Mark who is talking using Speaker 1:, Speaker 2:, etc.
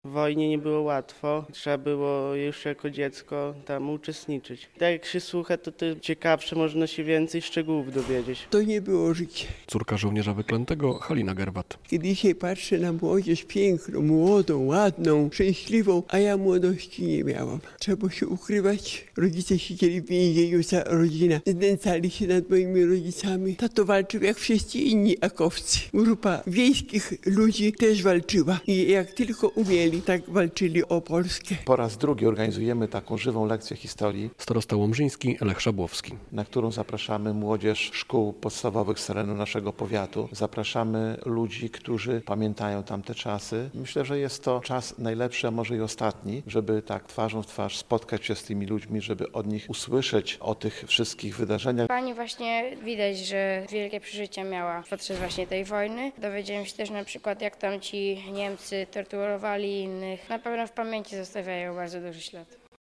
Speaker 1: W wojnie nie było łatwo, trzeba było już jako dziecko tam uczestniczyć. Tak jak się słucha, to ciekawsze, można się więcej szczegółów dowiedzieć.
Speaker 2: To nie było życie.
Speaker 3: Córka żołnierza wyklętego Halina Gerwat.
Speaker 2: Kiedy dzisiaj patrzę na młodzież piękną, młodą, ładną, szczęśliwą, a ja młodości nie miałam. Trzeba się ukrywać. Rodzice siedzieli w więzieniu, cała rodzina. Znęcali się nad moimi rodzicami. Tato walczył jak wszyscy inni akowcy. Grupa wiejskich ludzi też walczyła. I jak tylko umieli, tak walczyli o Polskę.
Speaker 4: Po raz drugi organizujemy taką żywą lekcję historii,
Speaker 3: Starosta łomżyński Lech Szabłowski.
Speaker 4: na którą zapraszamy młodzież szkół podstawowych z terenu naszego powiatu. Zapraszamy ludzi, którzy pamiętają tamte czasy. Myślę, że jest to czas najlepszy, a może i ostatni, żeby tak twarzą w twarz spotkać się z tymi ludźmi, żeby od nich usłyszeć o tych wszystkich wydarzeniach.
Speaker 5: Pani właśnie widać, że wielkie przeżycia miała podczas właśnie tej wojny. Dowiedziałem się też na przykład, jak tam ci Niemcy torturowali innych. Na pewno w pamięci zostawiają bardzo duży ślad.